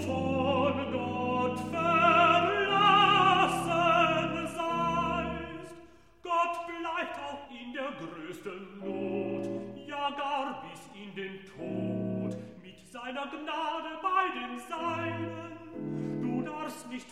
von Gott verlassen seist. Gott bleibt auch in der größten Not, ja gar bis in den Tod, mit seiner Gnade bei den Seinen. Du darfst nicht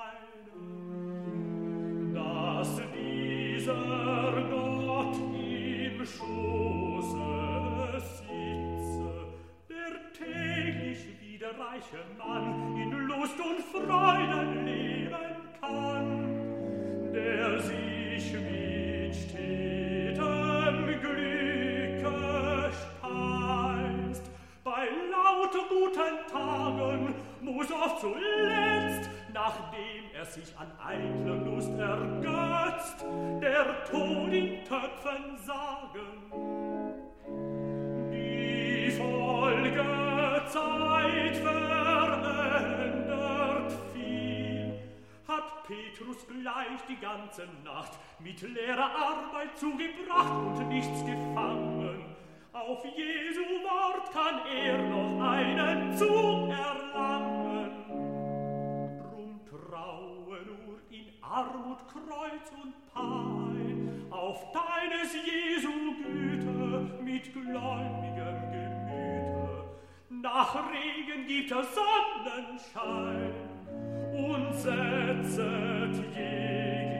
meinen, dass dieser Gott im Schoße sitze, der täglich wie der reiche Mann in Lust und Freuden leben kann, der sich mit stetem Glücke speist. Bei lauter guten Tagen muss oft zuletzt, nachdem er sich an eitler Lust ergötzt, der Tod in Töpfen sagen. Die Folgezeit verändert viel, hat Petrus gleich die ganze Nacht mit leerer Arbeit zugebracht und nichts gefangen. Auf Jesu Wort kann er noch einen Zug erlangen. Drum traue nur in Armut, Kreuz und Pein auf deines Jesu Güte mit gläubigem Gemüte. Nach Regen gibt er Sonnenschein und setzet